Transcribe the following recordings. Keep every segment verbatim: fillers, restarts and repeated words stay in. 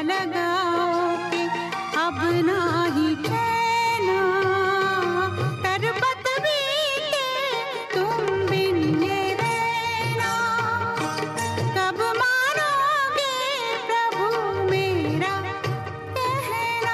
लगाओगे अब ना ही कहना, तरबत बीते तुम बिन ये रहना। कब मानोगे प्रभु मेरा कहना।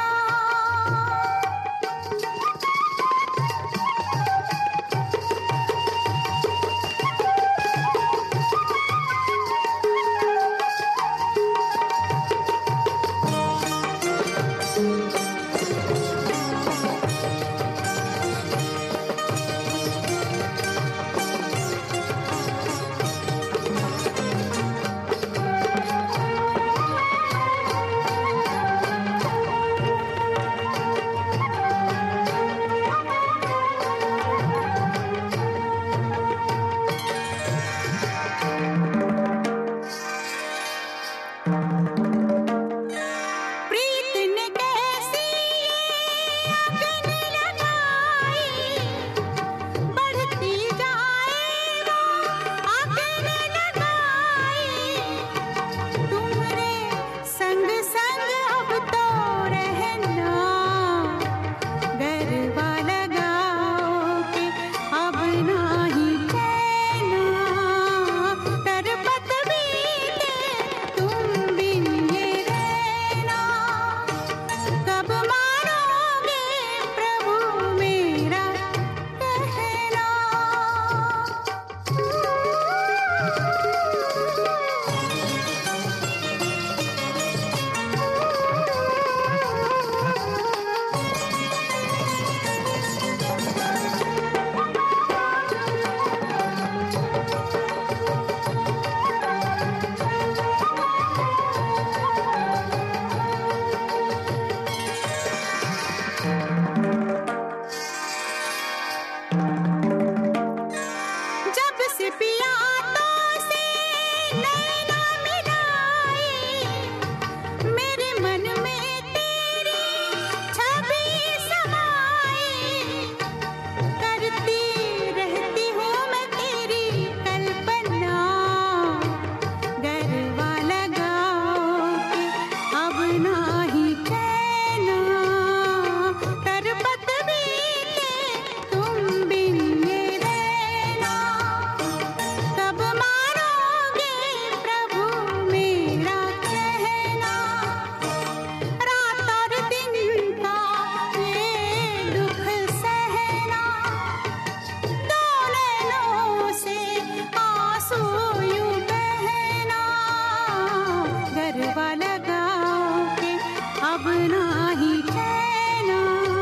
अब ना ही कहना,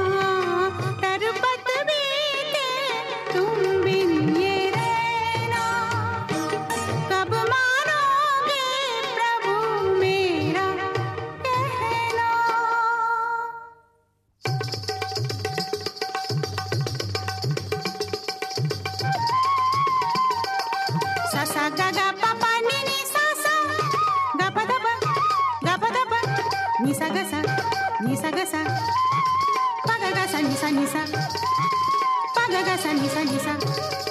तरबत बीते तुम बिन ये रहना। कब मानोगे प्रभु मेरा कहना। सा सा गा गा पा पा नी नी सा सा गा पा दा पा गा पा दा पा नी सा गा सा नी सा गा सा पा गा गा सा नी सा नी सा पा गा गा सा नी सा नी सा।